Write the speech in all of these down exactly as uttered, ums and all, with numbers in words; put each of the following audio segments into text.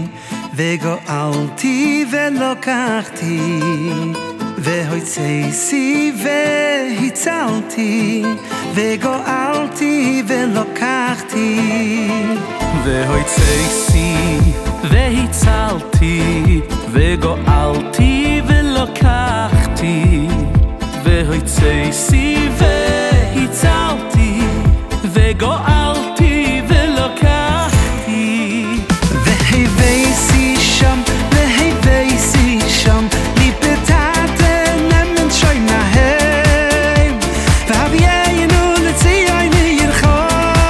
וגואלתי ולוקחתי והוצאתי והצלתי וגואלתי ולוקחתי והוצאתי והצלתי וגואלתי ולוקחתי והוצאתי והצלתי וגואלתי ולוקחתי והבאתי שם והבאתי שם ליפתת נמן שוי נהם והביאנו לציון ירחו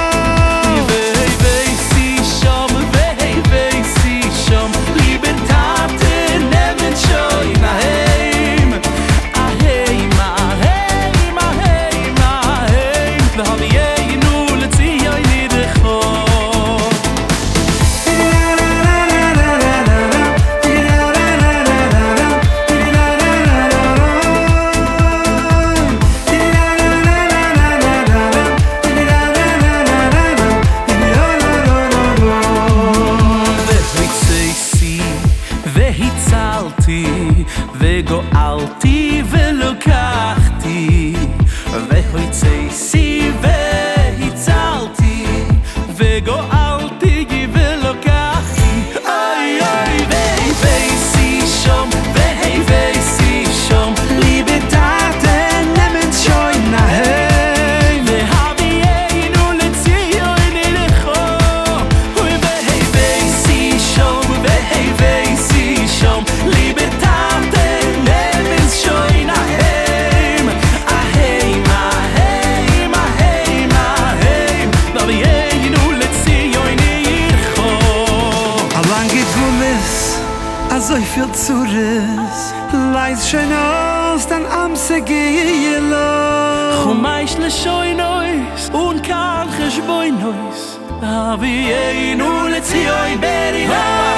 והבאתי שם והבאתי שם ליפתת נמן שוי נהם אהם אהם אהם אהם והביאנו לציון ירחו והצלתי וגואלתי ולוקחתי והוצאתי והצלתי וגואלתי ולוקחתי אוי אוי והבאתי שם והבאתי שם ליבתת נמן שוי נהם והביאנו לציון ירחו והבאתי שם והבאתי שם ליבתת נמן שוי נהם אהם אהם אהם אהם והביאנו לציון ירחו Allang geht Gullis, a so viel Zures Leis schön aus, dann am se gehe los חומייש לשוינויס und kan khshboynois avienu letzioi beri